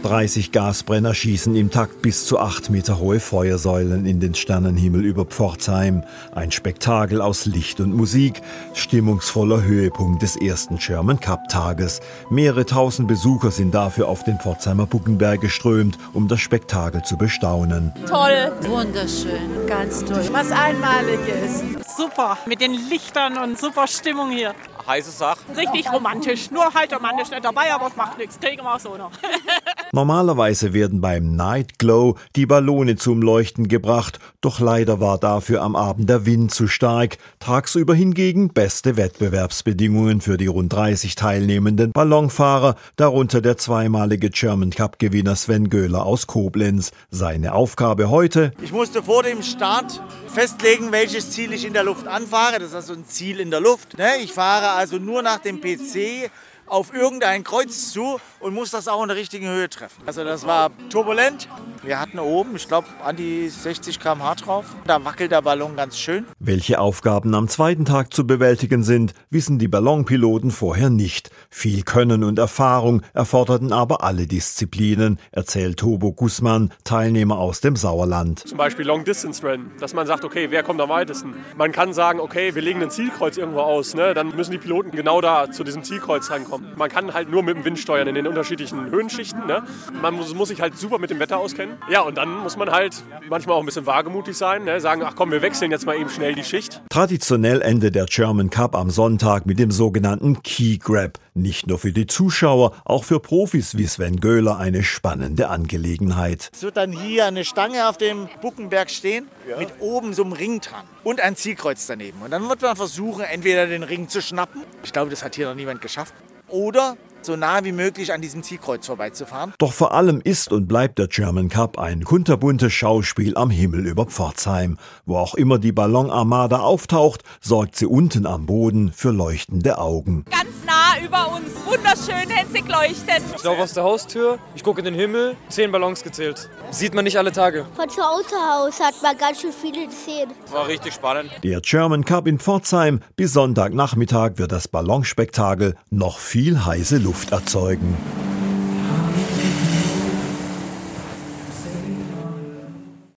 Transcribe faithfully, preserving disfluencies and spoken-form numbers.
dreißig Gasbrenner schießen im Takt bis zu acht Meter hohe Feuersäulen in den Sternenhimmel über Pforzheim. Ein Spektakel aus Licht und Musik, stimmungsvoller Höhepunkt des ersten German Cup Tages. Mehrere tausend Besucher sind dafür auf den Pforzheimer Buckenberg geströmt, um das Spektakel zu bestaunen. Toll, wunderschön, ganz toll. Was Einmaliges. Super, mit den Lichtern und super Stimmung hier. Heiße Sache. Richtig romantisch, nur halt der Mann ist nicht dabei, aber es macht nichts, kriegen wir auch so noch. Normalerweise werden beim Night Glow die Ballone zum Leuchten gebracht, doch leider war dafür am Abend der Wind zu stark. Tagsüber hingegen beste Wettbewerbsbedingungen für die rund dreißig teilnehmenden Ballonfahrer, darunter der zweimalige German Cup Gewinner Sven Göhler aus Koblenz. Seine Aufgabe heute: Ich musste vor dem Start festlegen, welches Ziel ich in der Luft anfahre. Das ist also ein Ziel in der Luft. Ich fahre also nur nach dem P C auf irgendein Kreuz zu und muss das auch in der richtigen Höhe treffen. Also das war turbulent. Wir hatten oben, ich glaube, an die sechzig Kilometer pro Stunde drauf. Da wackelt der Ballon ganz schön. Welche Aufgaben am zweiten Tag zu bewältigen sind, wissen die Ballonpiloten vorher nicht. Viel Können und Erfahrung erforderten aber alle Disziplinen, erzählt Tobo Gußmann, Teilnehmer aus dem Sauerland. Zum Beispiel Long-Distance-Rennen, dass man sagt, okay, wer kommt am weitesten? Man kann sagen, okay, wir legen ein Zielkreuz irgendwo aus, ne? Dann müssen die Piloten genau da zu diesem Zielkreuz rankommen. Man kann halt nur mit dem Wind steuern in den unterschiedlichen Höhenschichten. Ne? Man muss, muss sich halt super mit dem Wetter auskennen. Ja, und dann muss man halt manchmal auch ein bisschen wagemutig sein, ne? Sagen, ach komm, wir wechseln jetzt mal eben schnell die Schicht. Traditionell endet der German Cup am Sonntag mit dem sogenannten Key Grab. Nicht nur für die Zuschauer, auch für Profis wie Sven Göhler eine spannende Angelegenheit. Es wird dann hier eine Stange auf dem Buckenberg stehen, ja, mit oben so einem Ring dran und ein Zielkreuz daneben. Und dann wird man versuchen, entweder den Ring zu schnappen, ich glaube, das hat hier noch niemand geschafft, oder so nah wie möglich an diesem Zielkreuz vorbeizufahren. Doch vor allem ist und bleibt der German Cup ein kunterbuntes Schauspiel am Himmel über Pforzheim. Wo auch immer die Ballonarmada auftaucht, sorgt sie unten am Boden für leuchtende Augen. Ganz nah über uns, wunderschön, hänzig leuchtet. Ich laufe aus der Haustür, ich gucke in den Himmel, zehn Ballons gezählt. Sieht man nicht alle Tage. Von zu Hause aus hat man ganz schön viele gesehen. War richtig spannend. Der German Cup in Pforzheim. Bis Sonntagnachmittag wird das Ballonspektakel noch viel heiße Luft erzeugen.